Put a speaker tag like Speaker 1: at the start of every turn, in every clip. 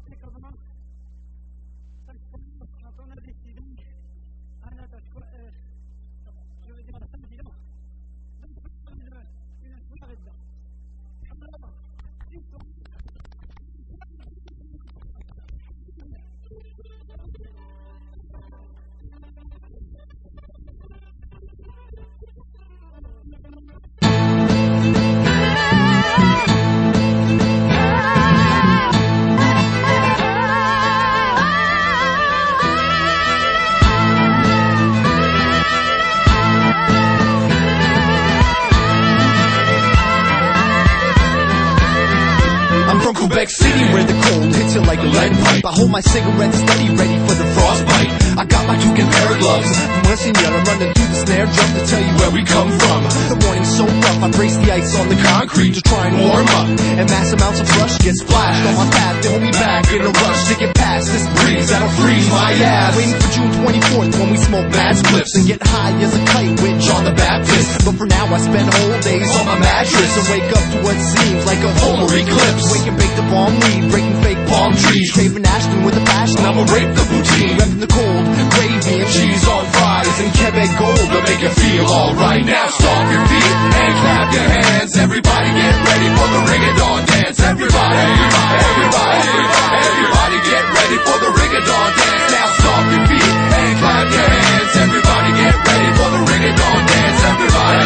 Speaker 1: Quebec City, where the cold hits you like a lead pipe. I hold my cigarette steady, ready for the frostbite. I got my Duke and pair of gloves. From West Indiana, running through the snare drum to tell you where we come from. The morning's so rough, I brace the ice on the concrete to try and warm up. And mass amounts of brush get splashed on my path. They hold me back in a rush to get past this breeze that'll freeze my ass. Waiting for June 24th when we smoke mad spliffs and get high as a kite with John the Baptist. But for now, I spend whole days on my mattress and wake up to what seems like a Homer eclipse. Wake and bake the palm weed, breaking fake palm trees, craving Ashton with a passion. I'ma rape the poutine, repping the cold, gravy and cheese on fries and Quebec gold to make you feel alright. Now stomp your feet and clap your hands. Everybody get ready for the Ring-a-Dong dance. Everybody, everybody get ready for the Ring-a-Dong dance. Now stomp your feet and clap your hands. Everybody get ready for the Ring-a-Dong dance. Everybody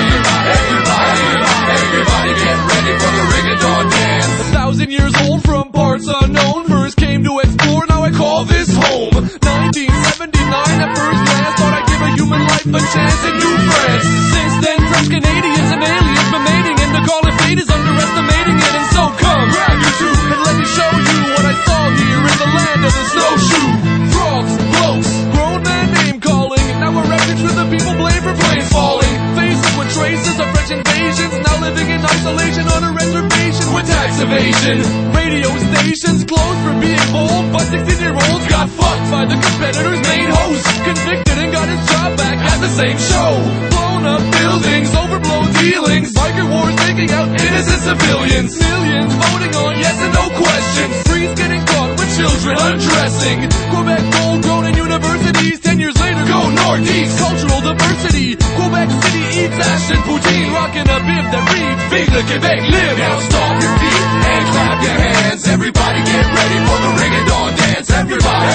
Speaker 1: get ready for the Ring-a-Dong dance.
Speaker 2: 1,000 years old from parts unknown, first came to explore, now I call this home. 1979 at first glance, thought I'd give a human life a chance in New France. Since then, French Canadians and aliens been mating, and the call of fate is underestimating it. And so come, grab your tube and let me show you what I saw here in the land of the snowshoe. Frogs, blokes, grown man name calling, now a refuge for the people blamed for planes falling. Faced with traces of French invasions, now living in isolation on a reservation with tax evasion. Radio stations closed for being bold, but 16-year-olds got fucked by the competitor's main host. Convicted and got his job back at the same show. Blown up buildings, overblown dealings, biker wars taking out innocent civilians. Millions voting on yes and no questions. Streets getting caught with children undressing. Quebec gold grown in universities. 10 years later, go northeast. Cultural diversity. Quebec City eats Ashton poutine, rocking a bib that reads Vive le Québec live.
Speaker 1: Now stomp your feet and clap your hands. Everybody get ready for the Ring-a-Dong dance. Everybody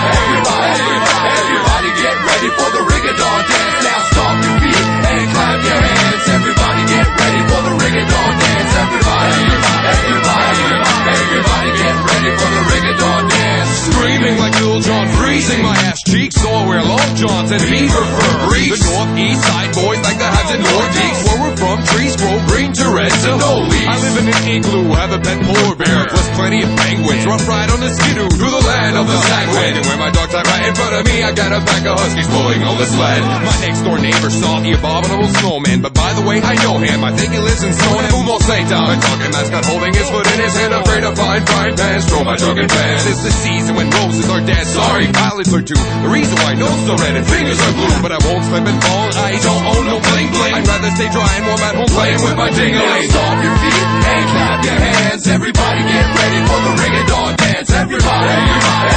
Speaker 1: get ready for the Ring-a-Dong dance. Now stomp your feet and clap your hands. Everybody get ready for the Ring-a-Dong dance. Everybody get ready for the Ring-a-Dong dance.
Speaker 3: Screaming like Lil Jon, freezing my ass cheeks, so I wear long johns and beaver fur briefs. The northeast side boys like the Habs and Nordiques, where we're from, trees grow green to red to no leaves. I live in an igloo, have a pet polar bear, plus plenty of penguins. Rough ride on the skidoo through the land of the Sagwind. And when my dog tied right in front of me, I got a pack of huskies pulling on the sled. My next door neighbor saw the abominable snowman, but by the way, I know him. I think he lives in Stone and Fumo Satan. A talking mascot holding his foot in his hand, afraid to find frying pans, throw my drunken pants. It's the season when roses are dead, sorry, violets are too. The reason why noses are red and fingers are blue, but I won't slip and fall. I don't own no bling bling. I'd rather stay dry and warm at home playing with my ding-a-ling.
Speaker 1: Now stomp your feet and clap your hands. Everybody get ready for the Ring-a-Dong dance. Everybody